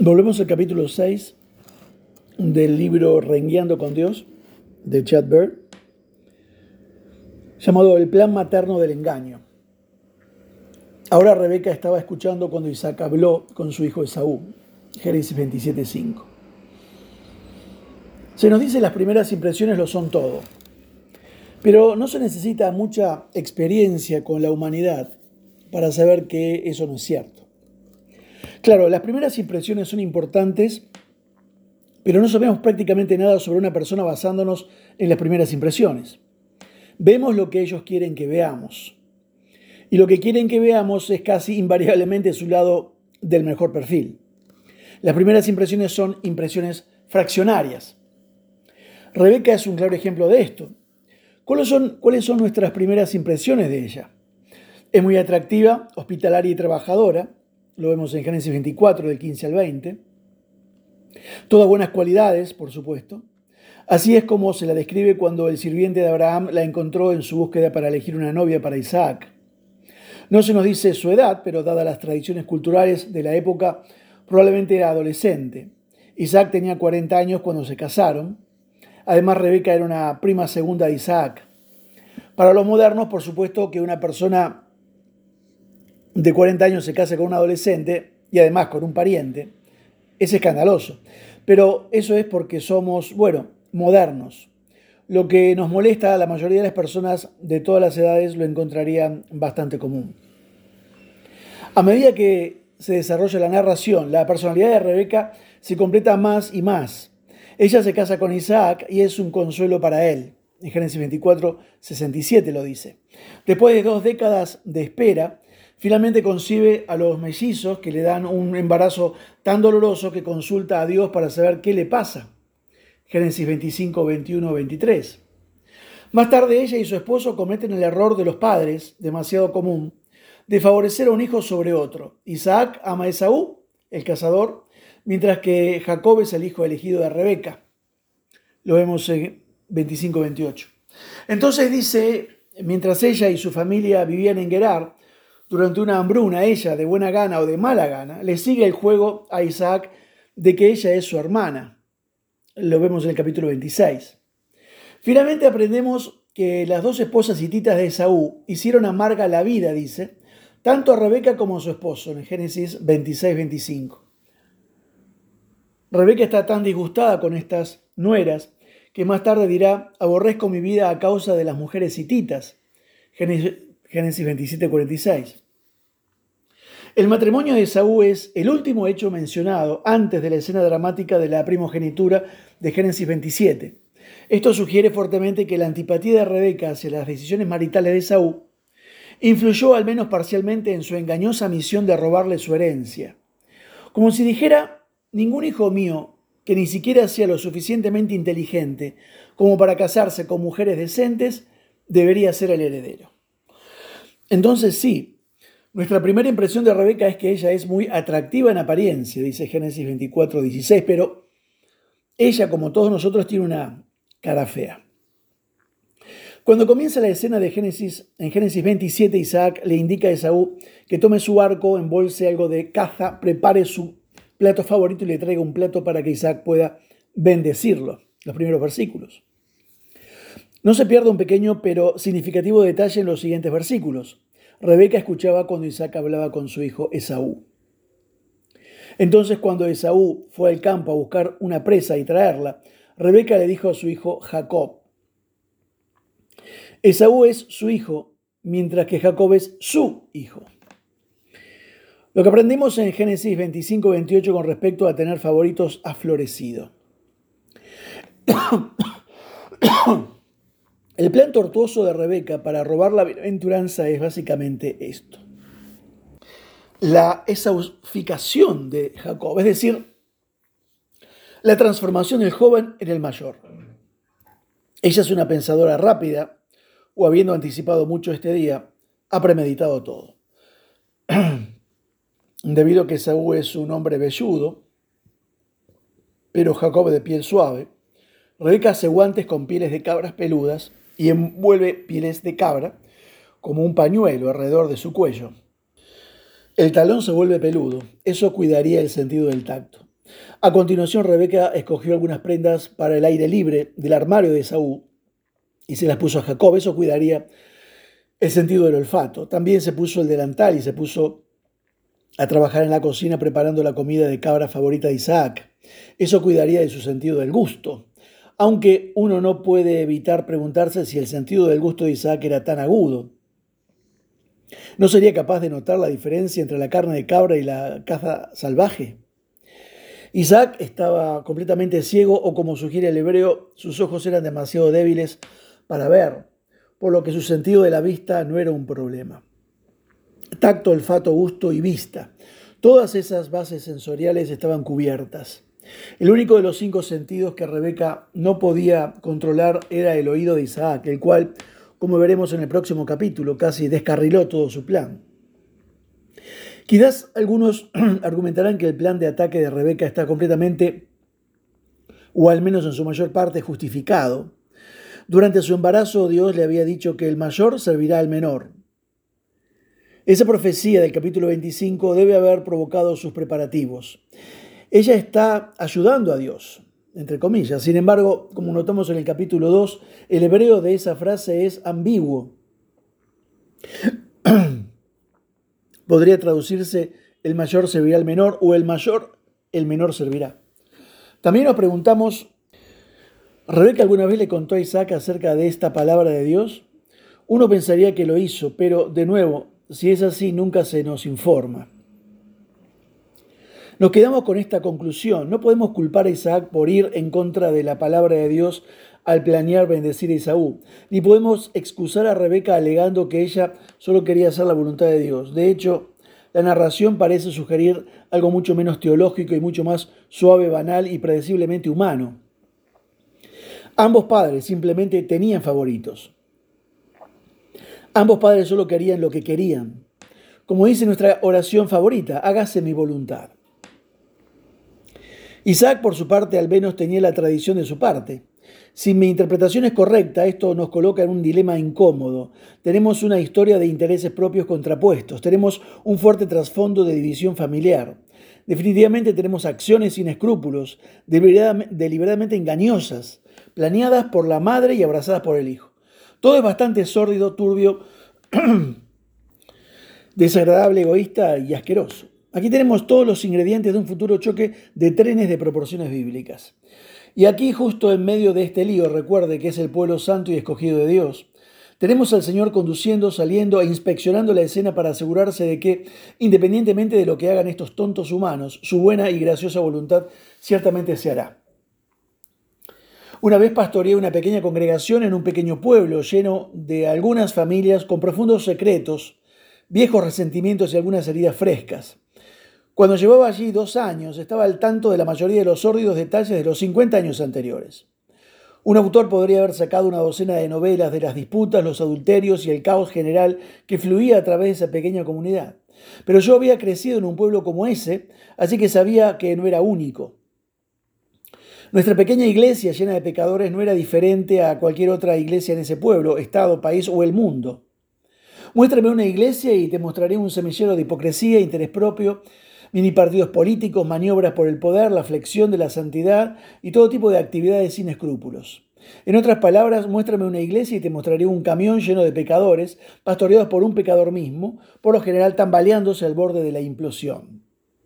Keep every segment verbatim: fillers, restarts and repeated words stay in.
Volvemos al capítulo seis del libro Rengueando con Dios, de Chad Bird, llamado El plan materno del engaño. Ahora Rebeca estaba escuchando cuando Isaac habló con su hijo Esaú, Génesis veintisiete cinco. Se nos dice las primeras impresiones lo son todo, pero no se necesita mucha experiencia con la humanidad para saber que eso no es cierto. Claro, las primeras impresiones son importantes, pero no sabemos prácticamente nada sobre una persona basándonos en las primeras impresiones. Vemos lo que ellos quieren que veamos. Y lo que quieren que veamos es casi invariablemente su lado del mejor perfil. Las primeras impresiones son impresiones fraccionarias. Rebeca es un claro ejemplo de esto. ¿Cuáles son, cuáles son nuestras primeras impresiones de ella? Es muy atractiva, hospitalaria y trabajadora. Lo vemos en Génesis veinticuatro, del quince al veinte. Todas buenas cualidades, por supuesto. Así es como se la describe cuando el sirviente de Abraham la encontró en su búsqueda para elegir una novia para Isaac. No se nos dice su edad, pero dadas las tradiciones culturales de la época, probablemente era adolescente. Isaac tenía cuarenta años cuando se casaron. Además, Rebeca era una prima segunda de Isaac. Para los modernos, por supuesto que una persona de cuarenta años se casa con un adolescente y además con un pariente, es escandaloso. Pero eso es porque somos, bueno, modernos. Lo que nos molesta a la mayoría de las personas de todas las edades lo encontrarían bastante común. A medida que se desarrolla la narración, la personalidad de Rebeca se completa más y más. Ella se casa con Isaac y es un consuelo para él. En Génesis veinticuatro, sesenta y siete lo dice. Después de dos décadas de espera, finalmente concibe a los mellizos que le dan un embarazo tan doloroso que consulta a Dios para saber qué le pasa. Génesis veinticinco, veintiuno, veintitrés. Más tarde ella y su esposo cometen el error de los padres, demasiado común, de favorecer a un hijo sobre otro. Isaac ama a Esaú, el cazador, mientras que Jacob es el hijo elegido de Rebeca. Lo vemos en veinticinco, veintiocho. Entonces dice, mientras ella y su familia vivían en Gerar, durante una hambruna, ella, de buena gana o de mala gana, le sigue el juego a Isaac de que ella es su hermana. Lo vemos en el capítulo veintiséis. Finalmente aprendemos que las dos esposas hititas de Esaú hicieron amarga la vida, dice, tanto a Rebeca como a su esposo, en Génesis veintiséis, veinticinco. Rebeca está tan disgustada con estas nueras que más tarde dirá, aborrezco mi vida a causa de las mujeres hititas. Génesis veintisiete, cuarenta y seis. El matrimonio de Esaú es el último hecho mencionado antes de la escena dramática de la primogenitura de Génesis veintisiete. Esto sugiere fuertemente que la antipatía de Rebeca hacia las decisiones maritales de Esaú influyó al menos parcialmente en su engañosa misión de robarle su herencia. Como si dijera, ningún hijo mío que ni siquiera sea lo suficientemente inteligente como para casarse con mujeres decentes debería ser el heredero. Entonces sí, nuestra primera impresión de Rebeca es que ella es muy atractiva en apariencia, dice Génesis veinticuatro, dieciséis, pero ella, como todos nosotros, tiene una cara fea. Cuando comienza la escena de Génesis, en Génesis veintisiete, Isaac le indica a Esaú que tome su arco, embolse algo de caza, prepare su plato favorito y le traiga un plato para que Isaac pueda bendecirlo. Los primeros versículos. No se pierda un pequeño pero significativo detalle en los siguientes versículos. Rebeca escuchaba cuando Isaac hablaba con su hijo Esaú. Entonces, cuando Esaú fue al campo a buscar una presa y traerla, Rebeca le dijo a su hijo Jacob. Esaú es su hijo, mientras que Jacob es su hijo. Lo que aprendimos en Génesis veinticinco, veintiocho con respecto a tener favoritos ha florecido. El plan tortuoso de Rebeca para robar la bienaventuranza es básicamente esto. La esauficación de Jacob, es decir, la transformación del joven en el mayor. Ella es una pensadora rápida, o habiendo anticipado mucho este día, ha premeditado todo. Debido a que Esaú es un hombre velludo, pero Jacob de piel suave, Rebeca hace guantes con pieles de cabras peludas y envuelve pieles de cabra como un pañuelo alrededor de su cuello. El talón se vuelve peludo, eso cuidaría el sentido del tacto. A continuación, Rebeca escogió algunas prendas para el aire libre del armario de Esaú y se las puso a Jacob. Eso cuidaría el sentido del olfato. También se puso el delantal y se puso a trabajar en la cocina preparando la comida de cabra favorita de Isaac. Eso cuidaría de su sentido del gusto. Aunque uno no puede evitar preguntarse si el sentido del gusto de Isaac era tan agudo. ¿No sería capaz de notar la diferencia entre la carne de cabra y la caza salvaje? Isaac estaba completamente ciego, o como sugiere el hebreo, sus ojos eran demasiado débiles para ver, por lo que su sentido de la vista no era un problema. Tacto, olfato, gusto y vista. Todas esas bases sensoriales estaban cubiertas. El único de los cinco sentidos que Rebeca no podía controlar era el oído de Isaac, el cual, como veremos en el próximo capítulo, casi descarriló todo su plan. Quizás algunos argumentarán que el plan de ataque de Rebeca está completamente, o al menos en su mayor parte, justificado. Durante su embarazo, Dios le había dicho que el mayor servirá al menor. Esa profecía del capítulo veinticinco debe haber provocado sus preparativos. Ella está ayudando a Dios, entre comillas. Sin embargo, como notamos en el capítulo dos, el hebreo de esa frase es ambiguo. Podría traducirse: el mayor servirá al menor, o el mayor, el menor servirá. También nos preguntamos, ¿Rebeca alguna vez le contó a Isaac acerca de esta palabra de Dios? Uno pensaría que lo hizo, pero de nuevo, si es así, nunca se nos informa. Nos quedamos con esta conclusión. No podemos culpar a Isaac por ir en contra de la palabra de Dios al planear bendecir a Esaú, ni podemos excusar a Rebeca alegando que ella solo quería hacer la voluntad de Dios. De hecho, la narración parece sugerir algo mucho menos teológico y mucho más suave, banal y predeciblemente humano. Ambos padres simplemente tenían favoritos. Ambos padres solo querían lo que querían. Como dice nuestra oración favorita, hágase mi voluntad. Isaac, por su parte, al menos tenía la tradición de su parte. Si mi interpretación es correcta, esto nos coloca en un dilema incómodo. Tenemos una historia de intereses propios contrapuestos. Tenemos un fuerte trasfondo de división familiar. Definitivamente tenemos acciones sin escrúpulos, deliberadamente engañosas, planeadas por la madre y abrazadas por el hijo. Todo es bastante sórdido, turbio, desagradable, egoísta y asqueroso. Aquí tenemos todos los ingredientes de un futuro choque de trenes de proporciones bíblicas. Y aquí, justo en medio de este lío, recuerde que es el pueblo santo y escogido de Dios, tenemos al Señor conduciendo, saliendo e inspeccionando la escena para asegurarse de que, independientemente de lo que hagan estos tontos humanos, su buena y graciosa voluntad ciertamente se hará. Una vez pastoreé una pequeña congregación en un pequeño pueblo lleno de algunas familias con profundos secretos, viejos resentimientos y algunas heridas frescas. Cuando llevaba allí dos años, estaba al tanto de la mayoría de los sórdidos detalles de los cincuenta años anteriores. Un autor podría haber sacado una docena de novelas de las disputas, los adulterios y el caos general que fluía a través de esa pequeña comunidad. Pero yo había crecido en un pueblo como ese, así que sabía que no era único. Nuestra pequeña iglesia llena de pecadores no era diferente a cualquier otra iglesia en ese pueblo, estado, país o el mundo. Muéstrame una iglesia y te mostraré un semillero de hipocresía, interés propio, mini partidos políticos, maniobras por el poder, la flexión de la santidad y todo tipo de actividades sin escrúpulos. En otras palabras, muéstrame una iglesia y te mostraré un camión lleno de pecadores, pastoreados por un pecador mismo, por lo general tambaleándose al borde de la implosión.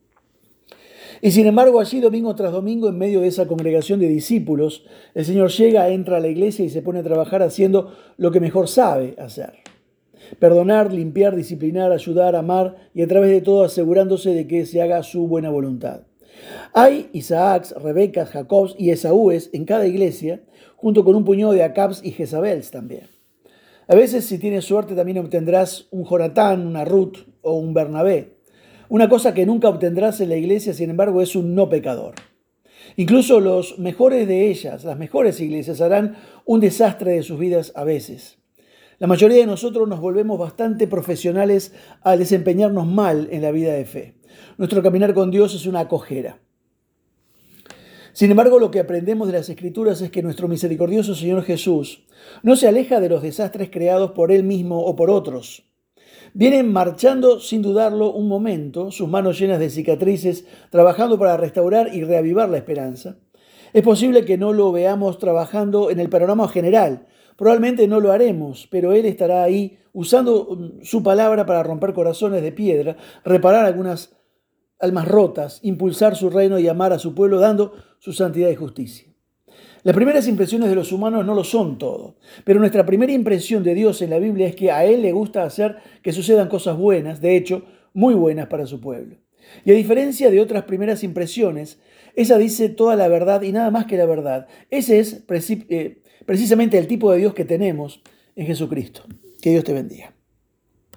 Y sin embargo, allí domingo tras domingo, en medio de esa congregación de discípulos, el Señor llega, entra a la iglesia y se pone a trabajar haciendo lo que mejor sabe hacer. Perdonar, limpiar, disciplinar, ayudar, amar y a través de todo asegurándose de que se haga su buena voluntad. Hay Isaacs, Rebecas, Jacobs y Esaúes en cada iglesia, junto con un puñado de Acabs y Jezabels también. A veces, si tienes suerte, también obtendrás un Jonatán, una Ruth o un Bernabé. Una cosa que nunca obtendrás en la iglesia, sin embargo, es un no pecador. Incluso los mejores de ellas, las mejores iglesias, harán un desastre de sus vidas a veces. La mayoría de nosotros nos volvemos bastante profesionales al desempeñarnos mal en la vida de fe. Nuestro caminar con Dios es una cojera. Sin embargo, lo que aprendemos de las Escrituras es que nuestro misericordioso Señor Jesús no se aleja de los desastres creados por Él mismo o por otros. Vienen marchando sin dudarlo un momento, sus manos llenas de cicatrices, trabajando para restaurar y reavivar la esperanza. Es posible que no lo veamos trabajando en el panorama general, probablemente no lo haremos, pero Él estará ahí usando su palabra para romper corazones de piedra, reparar algunas almas rotas, impulsar su reino y amar a su pueblo dando su santidad y justicia. Las primeras impresiones de los humanos no lo son todo, pero nuestra primera impresión de Dios en la Biblia es que a Él le gusta hacer que sucedan cosas buenas, de hecho, muy buenas para su pueblo. Y a diferencia de otras primeras impresiones, esa dice toda la verdad y nada más que la verdad. Ese es eh, precisamente el tipo de Dios que tenemos en Jesucristo. Que Dios te bendiga.